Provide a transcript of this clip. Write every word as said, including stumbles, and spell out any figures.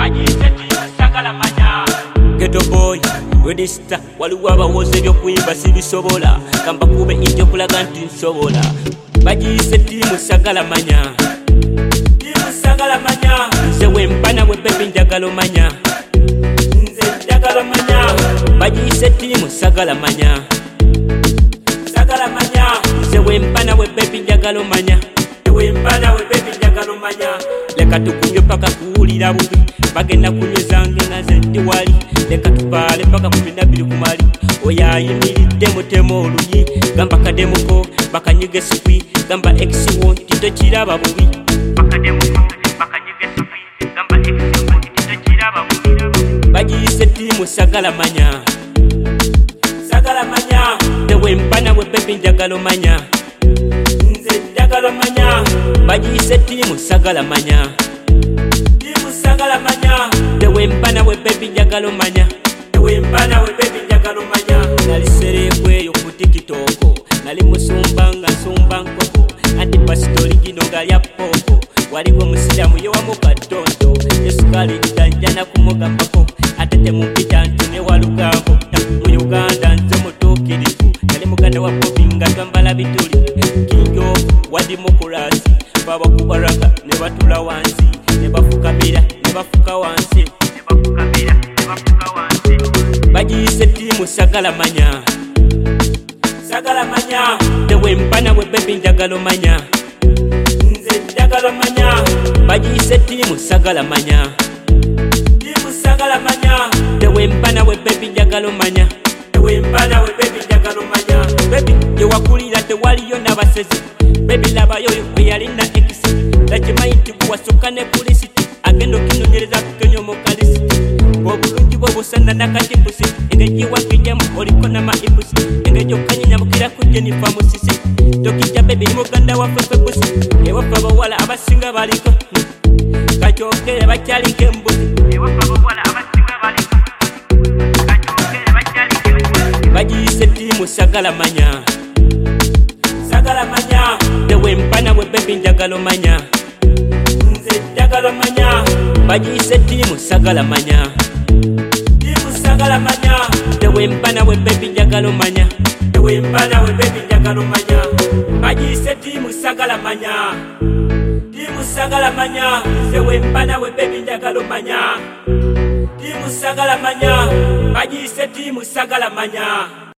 Ghetto boy, register, waliwo abawoza ebyokuyimba sibisobola, kamba kube intyo kulaga nti nsobola. Bagiyise ttiimu sagala manya, ttiimu sagala manya. Nze wempana we baby njagala omanya, nze njagala manya. Bagiyise ttiimu sagala manya, sagala manya. Nze wempana we baby njagala omanya, wempana we baby njagala omanya. Leka tukunywe paka kuwulira bubi, bagenda kunywezange naze ndi wali. Leka tupaale paka kumi na bbiri kumali, oyo ayimiridde mutema oluyi. Gamba kademuko bakanyiga sikwi, gamba ekiwo nti tokiraba bubi. Bagiyise ttiimu sagala manya, sagala manya. Tewempana we baby njagala omanya, nze njagala omanya. Bagiyise ttiimu sagala manya, ttiimu sagala manya. Tewempana we baby njagala omanya, tewempana we baby njagala omanya. Nali serekweyo ku tikitoko, nali musumba nga nsumba nkoko, anti pasitori gino galya popo. Waliwo musiramu yewamu katondo, esukali ndanjana kumugambako, ate temumpita ntune walugambo. Mu Uganda nze mutuukirivu, nali muganda wa Bobi nga twambala bituli. Kingo wa demokrasi, baba kubaraka ne batula wansi, ne bafukabira ne bafuka wansi, ne bafukabira ne bafuka wansi. Bagiyise ttiimu sagala manya, sagala manya. Tewempana we baby njagala omanya, nze njagala omanya. Bagiyise ttiimu sagala manya, ttiimu sagala manya. Tewempana we baby njagala omanya, tewempana we baby njagala omanya. Baby yewakulira tewaliyo n'abasezi, baby labayo oyo eyalina ekisi. Takimanyi nti kuwasooka ne pulisiti, agenda okinonyereza kukenya omukalisiti. Obulungi bwo busana nakatipusi, engeri wakijjamu oliko n'amaipusi, engeri okanyanyamukira ku Jenifa Musisi. Tokijja baby ni muganda waffe ffe pusi, ewaffe abawala abasinga baliko kakyokere bakyaliko embuzi, ewaffe abawala abasinga baliko kakyokere bakyaliko embuzi. Bagiyise ttiimu sagala manya, sagala manya. Tewempana we baby njagala omanya, nze njagala omanya. Bagiyise ttiimu sagala manya, ttiimu sagala manya. Tewempana we baby njagala omanya, tewempana we baby njagala omanya. Bagiyise ttiimu sagala manya, ttiimu sagala manya. Nze wempana we baby njagala omanya, ttiimu sagala manya. Bagiyise ttiimu sagala manya.